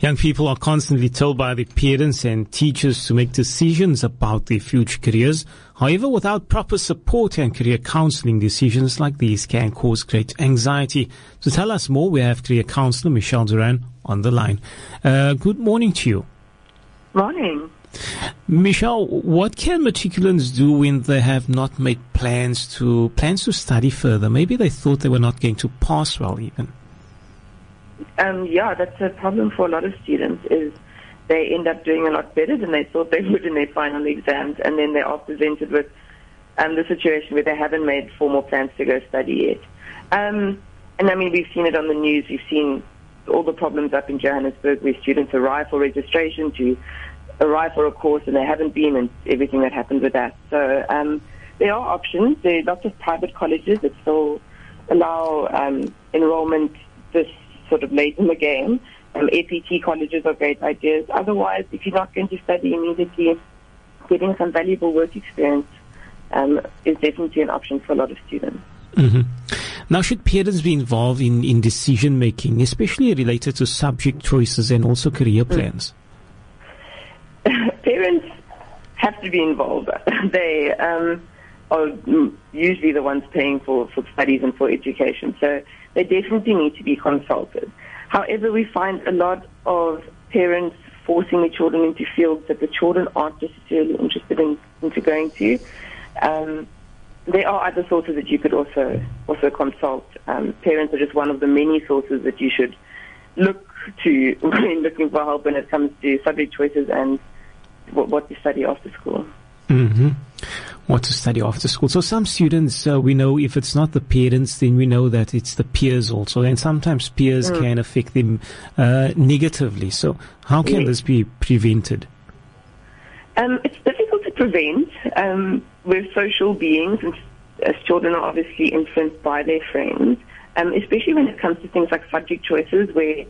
Young people are constantly told by their parents and teachers to make decisions about their future careers. However, without proper support and career counseling, decisions like these can cause great anxiety. To tell us more, we have career counselor Michelle Duran on the line. Good morning to you. Morning. Michelle, what can matriculants do when they have not made plans to study further? Maybe they thought they were not going to pass well even. Yeah, that's a problem for a lot of students, is they end up doing a lot better than they thought they would in their final exams, and then they are presented with the situation where they haven't made formal plans to go study yet. And I mean, we've seen it on the news. We've seen all the problems up in Johannesburg where students arrive for registration to arrive for a course and they haven't been, and everything that happens with that. So there are options. There are lots of private colleges that still allow enrollment this sort of late in the game. APT colleges are great ideas. Otherwise, if you're not going to study immediately, getting some valuable work experience is definitely an option for a lot of students. Mm-hmm. Now, should parents be involved in decision making, especially related to subject choices and also career plans? Parents have to be involved. They are usually the ones paying for studies and for education, so they definitely need to be consulted. However, we find a lot of parents forcing their children into fields that the children aren't necessarily interested into going to. There are other sources that you could also consult. Parents are just one of the many sources that you should look to when looking for help when it comes to subject choices and what to study after school. Mm-hmm. What to study after school. So some students, we know if it's not the parents, then we know that it's the peers also. And sometimes peers can affect them negatively. So how can this be prevented? It's difficult to prevent. We're social beings, and as children are obviously influenced by their friends, especially when it comes to things like subject choices, where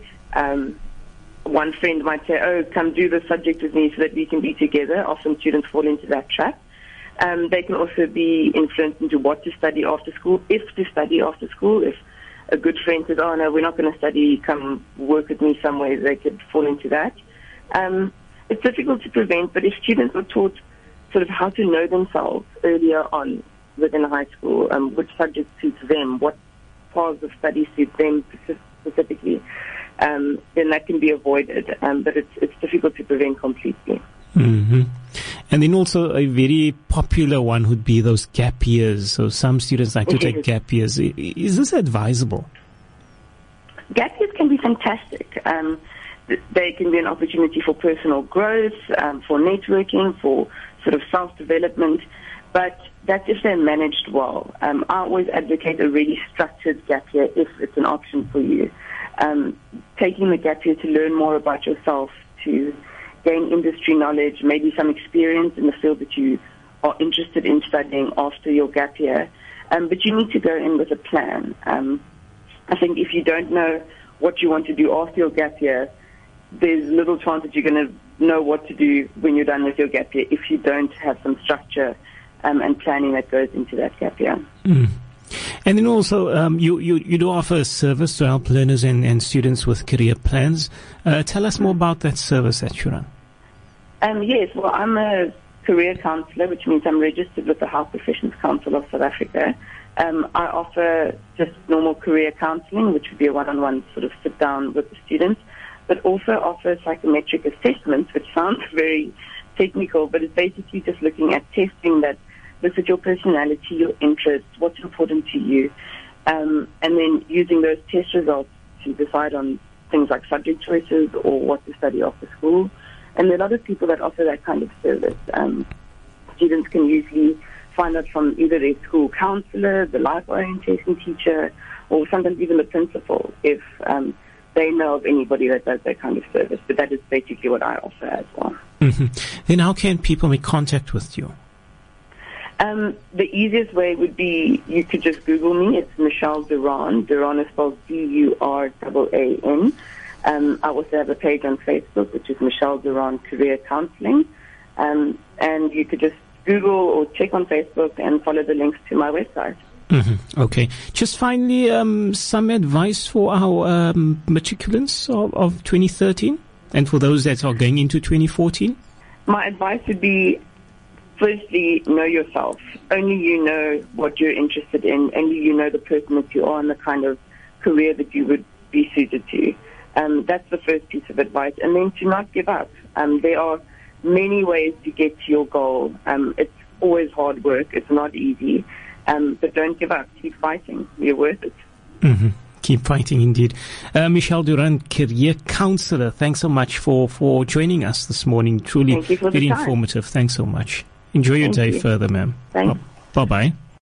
one friend might say, oh, come do the subject with me so that we can be together. Often students fall into that trap. They can also be influenced into what to study after school, if to study after school. If a good friend says, oh, no, we're not going to study, come work with me somewhere, they could fall into that. It's difficult to prevent, but if students are taught sort of how to know themselves earlier on within high school, which subjects suit them, what paths of study suit them specifically, then that can be avoided. But it's difficult to prevent completely. Mm-hmm. And then also a very popular one would be those gap years. So some students like to take gap years. Is this advisable? Gap years can be fantastic. They can be an opportunity for personal growth, for networking, for sort of self-development. But that's if they're managed well. I always advocate a really structured gap year if it's an option for you. Taking the gap year to learn more about yourself, to gain industry knowledge, maybe some experience in the field that you are interested in studying after your gap year. But you need to go in with a plan. I think if you don't know what you want to do after your gap year, there's little chance that you're going to know what to do when you're done with your gap year if you don't have some structure and planning that goes into that gap year. Mm. And then also, you do offer a service to help learners and students with career plans. Tell us more about that service that you run. Yes, well, I'm a career counsellor, which means I'm registered with the Health Professions Council of South Africa. I offer just normal career counselling, which would be a one-on-one sort of sit-down with the students, but also offer psychometric assessments, which sounds very technical, but it's basically just looking at testing that looks at your personality, your interests, what's important to you, and then using those test results to decide on things like subject choices or what to study after school. And there are a lot of people that offer that kind of service. Students can usually find out from either their school counselor, the life orientation teacher, or sometimes even the principal if they know of anybody that does that kind of service. But that is basically what I offer as well. Mm-hmm. Then how can people make contact with you? The easiest way would be you could just Google me. It's Michelle Duran. Duran is spelled D-U-R-A-A-N. I also have a page on Facebook, which is Michelle Duran Career Counseling. And you could just Google or check on Facebook and follow the links to my website. Mm-hmm. Okay. Just finally, some advice for our matriculants of 2013? And for those that are going into 2014? My advice would be, firstly, know yourself. Only you know what you're interested in. Only you know the person that you are and the kind of career that you would be suited to. That's the first piece of advice. And then to not give up. There are many ways to get to your goal. It's always hard work. It's not easy. But don't give up. Keep fighting. You're worth it. Mm-hmm. Keep fighting, indeed. Michelle Durant, career counselor, thanks so much for joining us this morning. Truly very informative. Thanks so much. Enjoy your day further, ma'am. Thanks. Bye-bye.